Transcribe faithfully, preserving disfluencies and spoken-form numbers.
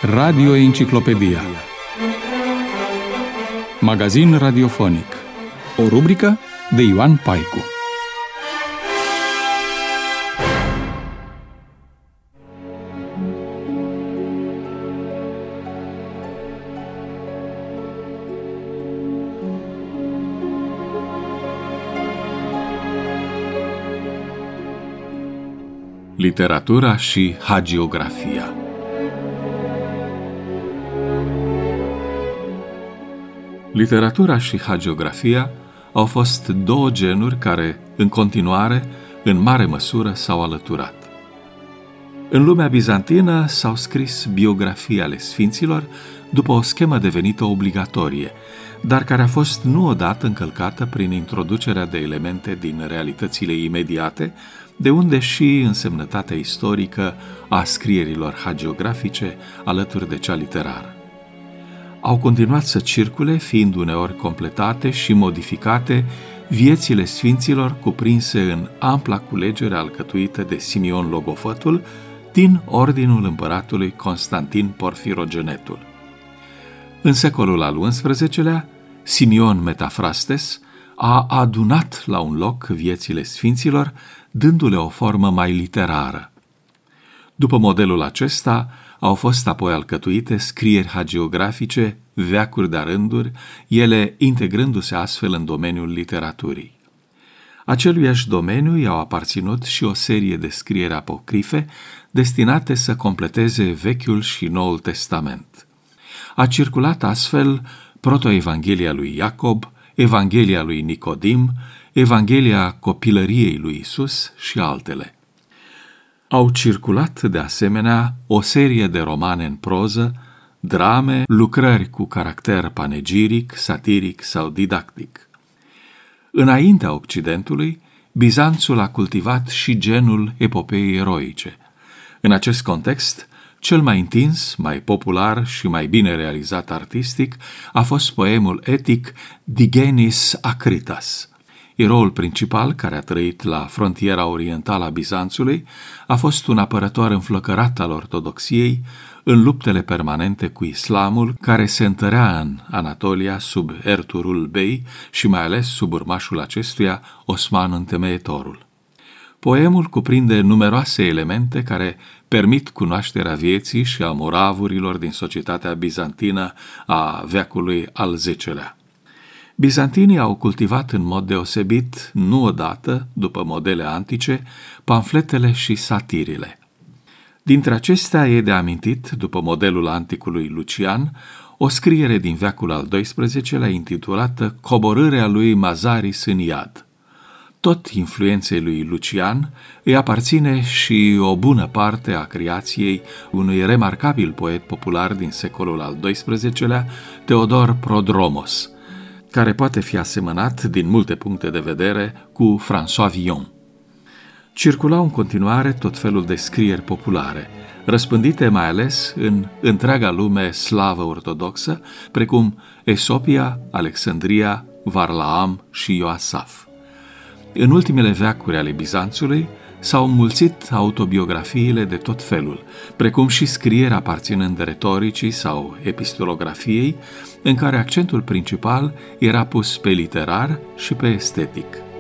Radio Enciclopedia. Magazin radiofonic. O rubrică de Ioan Paicu. Literatura și hagiografia. Literatura și hagiografia au fost două genuri care, în continuare, în mare măsură s-au alăturat. În lumea bizantină s-au scris biografii ale sfinților după o schemă devenită obligatorie, dar care a fost nu odată încălcată prin introducerea de elemente din realitățile imediate, de unde și însemnătatea istorică a scrierilor hagiografice alături de cea literară. Au continuat să circule, fiind uneori completate și modificate, viețile sfinților cuprinse în ampla culegere alcătuită de Simion Logofătul din ordinul împăratului Constantin Porfirogenetul. În secolul al unsprezecelea, Simion Metafrastes a adunat la un loc viețile sfinților, dându-le o formă mai literară. După modelul acesta, au fost apoi alcătuite scrieri hagiografice, veacuri de rânduri, ele integrându-se astfel în domeniul literaturii. Aceluiași domeniu i-au aparținut și o serie de scrieri apocrife destinate să completeze Vechiul și Noul Testament. A circulat astfel protoevanghelia lui Iacob, Evanghelia lui Nicodim, Evanghelia copilăriei lui Isus și altele. Au circulat, de asemenea, o serie de romane în proză, drame, lucrări cu caracter panegiric, satiric sau didactic. Înaintea Occidentului, Bizanțul a cultivat și genul epopeii eroice. În acest context, cel mai întins, mai popular și mai bine realizat artistic a fost poemul etic Digenis Acritas. Eroul principal, care a trăit la frontiera orientală a Bizanțului, a fost un apărător înflăcărat al ortodoxiei în luptele permanente cu islamul, care se întărea în Anatolia sub Ertuğrul Bey și mai ales sub urmașul acestuia, Osman Întemeietorul. Poemul cuprinde numeroase elemente care permit cunoașterea vieții și a moravurilor din societatea bizantină a veacului al zecelea. Bizantinii au cultivat în mod deosebit, nu odată, după modele antice, pamfletele și satirile. Dintre acestea e de amintit, după modelul anticului Lucian, o scriere din veacul al doisprezecelea intitulată Coborârea lui Mazaris în iad. Tot influenței lui Lucian îi aparține și o bună parte a creației unui remarcabil poet popular din secolul al doisprezecelea, Teodor Prodromos, care poate fi asemănat din multe puncte de vedere cu François Villon. Circulau în continuare tot felul de scrieri populare, răspândite mai ales în întreaga lume slavă ortodoxă, precum Esopia, Alexandria, Varlaam și Ioasaf. În ultimele veacuri ale Bizanțului s-au înmulțit autobiografiile de tot felul, precum și scrieri aparținând retoricii sau epistolografiei, în care accentul principal era pus pe literar și pe estetic.